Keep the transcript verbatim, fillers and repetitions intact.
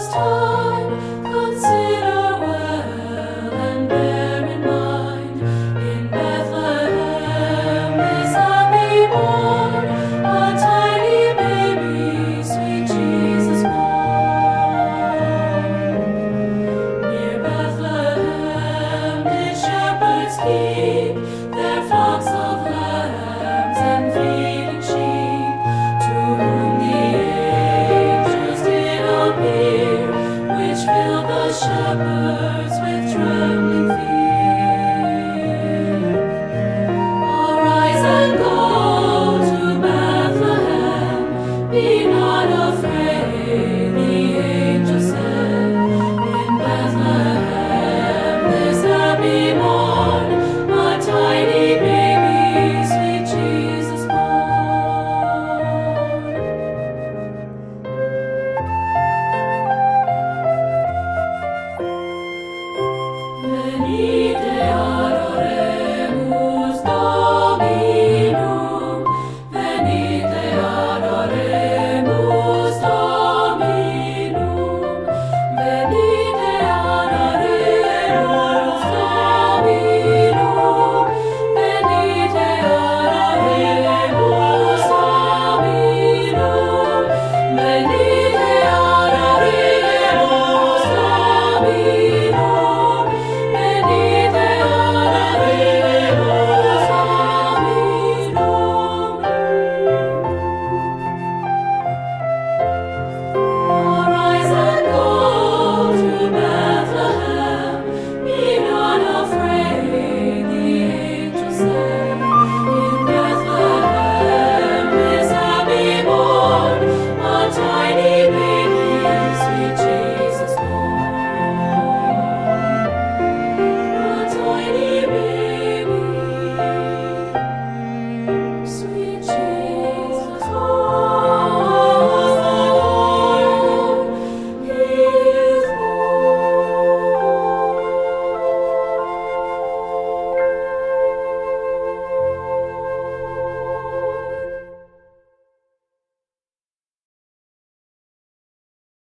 Christmas time, consider well and bear in mind, in Bethlehem this Lamb be born, a tiny baby, sweet Jesus born. Near Bethlehem did shepherds keep their flocks of lambs and feeding sheep, to whom the angels did appear, which filled the shepherds